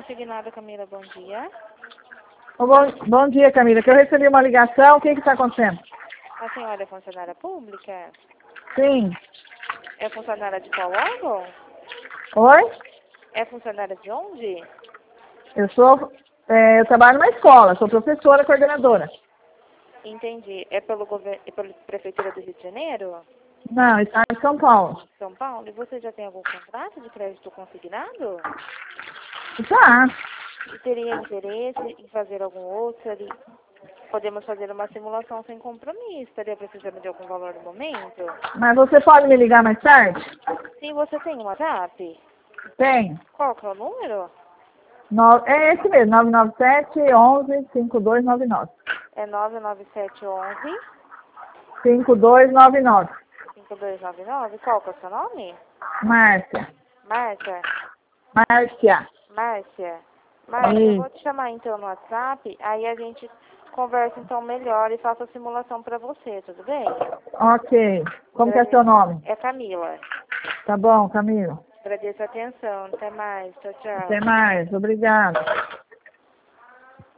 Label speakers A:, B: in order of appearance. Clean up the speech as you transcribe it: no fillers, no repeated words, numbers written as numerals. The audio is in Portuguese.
A: Consignado, Camila, bom dia.
B: Bom dia, Camila, que eu recebi uma ligação, o que está acontecendo?
A: A senhora é funcionária pública?
B: Sim.
A: É funcionária de qual órgão?
B: Oi?
A: É funcionária de onde?
B: Eu trabalho numa escola, sou professora, coordenadora.
A: Entendi. É pela Prefeitura do Rio de Janeiro?
B: Não, está em São Paulo.
A: São Paulo? E você já tem algum contrato de crédito consignado?
B: Tá.
A: E teria interesse em fazer algum outro ali? Podemos fazer uma simulação sem compromisso. Estaria precisando de algum valor no momento?
B: Mas você pode me ligar mais tarde?
A: Sim, você tem um WhatsApp?
B: Tenho.
A: Qual que é o número?
B: É esse mesmo, 997-11-5299.
A: É 99711
B: 5299.
A: 5299. Qual que é o seu nome?
B: Márcia.
A: Márcia?
B: Márcia.
A: Márcia? Márcia, eu vou te chamar então no WhatsApp, aí a gente conversa então melhor e faça a simulação para você, tudo bem?
B: Ok. Como que é seu nome?
A: É Camila.
B: Tá bom, Camila.
A: Agradeço a atenção. Até mais. Tchau, tchau.
B: Até mais. Obrigada.